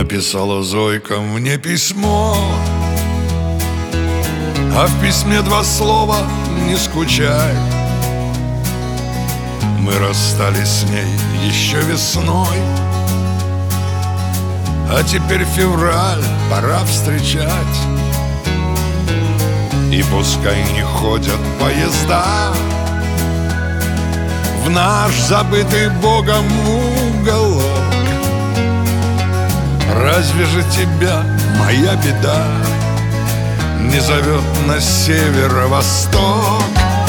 Написала Зойка мне письмо, а в письме 2 слова: не скучай. Мы расстались с ней еще весной, а теперь февраль, пора встречать. И пускай не ходят поезда в наш забытый Богом уголок, разве же тебя моя беда не зовет на северо-восток?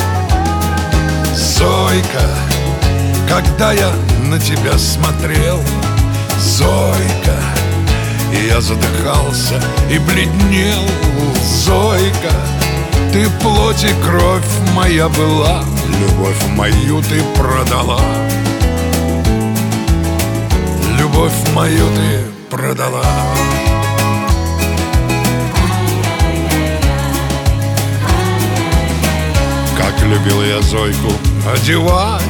Зойка, когда я на тебя смотрел, Зойка, и я задыхался и бледнел. Зойка, ты плоть и кровь моя была, любовь мою ты продала, любовь мою ты продала. Как любил я Зойку одевать,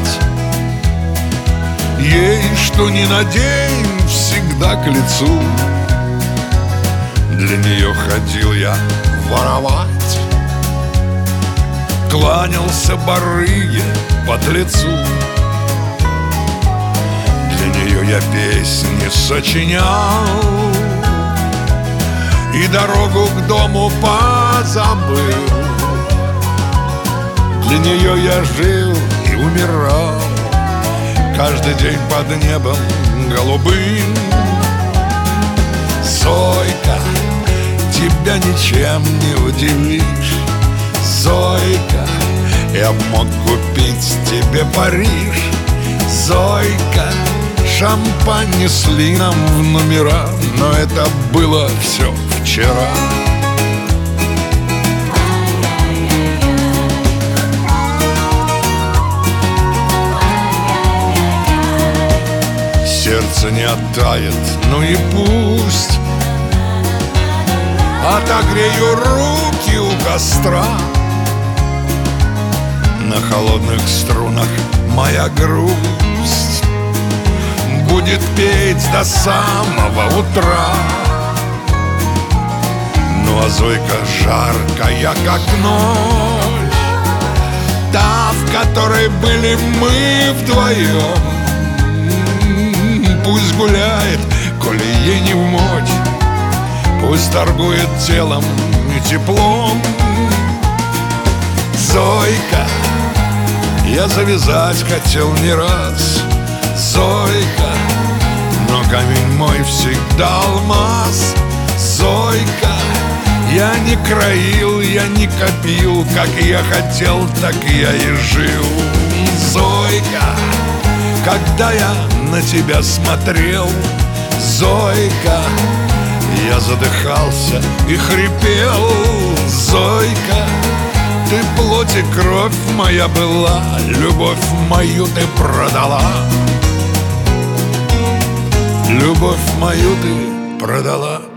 ей что ни надень всегда к лицу. Для нее ходил я воровать, кланялся барыге подлецу. Для нее я песни сочинял и дорогу к дому позабыл. Для нее я жил и умирал каждый день под небом голубым. Зойка, тебя ничем не удивишь. Зойка, я мог купить тебе Париж. Зойка, шампань несли нам в номера, но это было все вчера. Сердце не оттает, ну и пусть. Отогрею руки у костра, на холодных струнах моя грусть будет петь до самого утра. Ну а Зойка жаркая, как ночь, та, в которой были мы вдвоем, пусть гуляет, коли ей не вмочь, пусть торгует телом и теплом. Зойка, я завязать хотел не раз, Зойка, но камень мой всегда алмаз. Зойка, я не краил, я не копил, как я хотел, так я и жил. Зойка, когда я на тебя смотрел, Зойка, я задыхался и хрипел. Зойка, ты плоть и кровь моя была, любовь мою ты продала, любовь мою ты продала.